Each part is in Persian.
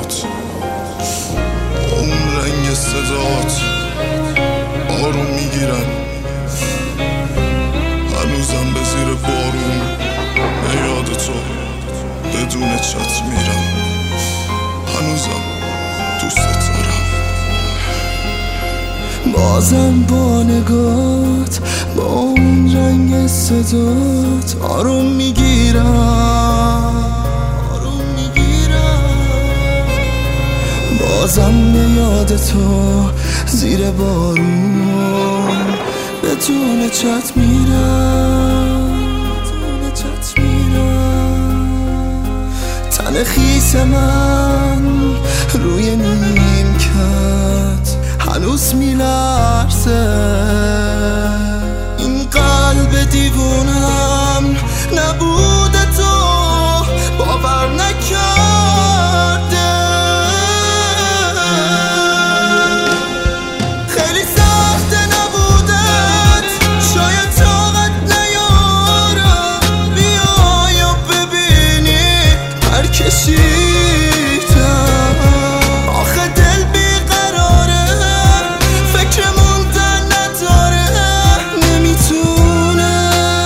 برات، اون رنگ صدات آروم میگیرم. هنوزم به زیر بارون به یاد تو بدون چت میرم. هنوزم دوست دارم. بازم با نگات، با اون رنگ صدات آروم میگیرم. بازم به یاد تو زیر بارون بدون چت میرم. تن خیس من روی نیمکت هنوز میلرزه. این قلب دیوونم نبوده تو باور نکرده. خیلی سخته نبودت، شاید طاقت نیارم. بیا یا ببینی پرکشیدم. آخه دل بیقراره، فکر موندن نداره. نمیتونه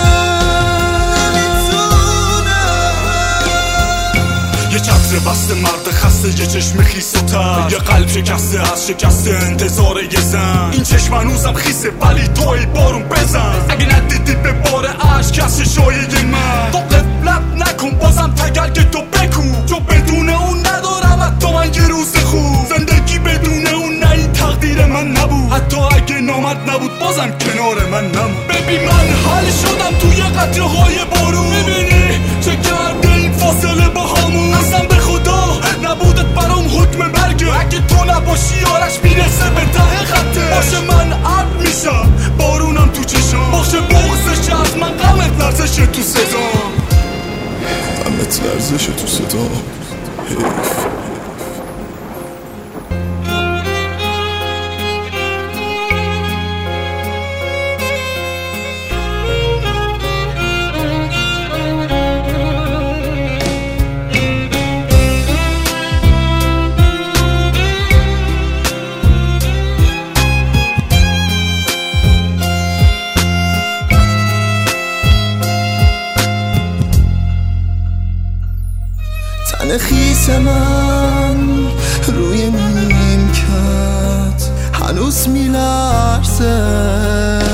یه چتر بسته مرد خسته، یه چشم خیس و تر، یه قلب شکسته از شکسته انتظار یه زن. این چشم هنوزم خیسه ولی توی بارون بزن. اگه ندیدی به بار عشق از چشای من، تو قفلت نکن بازم تگرگ تو بکن. تو بدون اون ندارم حتی من یه روز خوب. زندگی بدون اون نه این تقدیر من نبود. حتی اگه نامد نبود بازم کنار من نمود. ببین من حل شدم توی قطره های بارون. میبینی چه کرده این فاصله با همون. اصلا به خدا نبودت برام حکم برگه. اگه تو نباشی آرش میرسه به ته خطه. باشه من عب میشم بارونم تو چشام. باشه بغزش از من غمت لرزشه تو صدام. غمت لرزشه تو صدام. حیف. تن خیس من روی نیمکت هنوز میلرزه.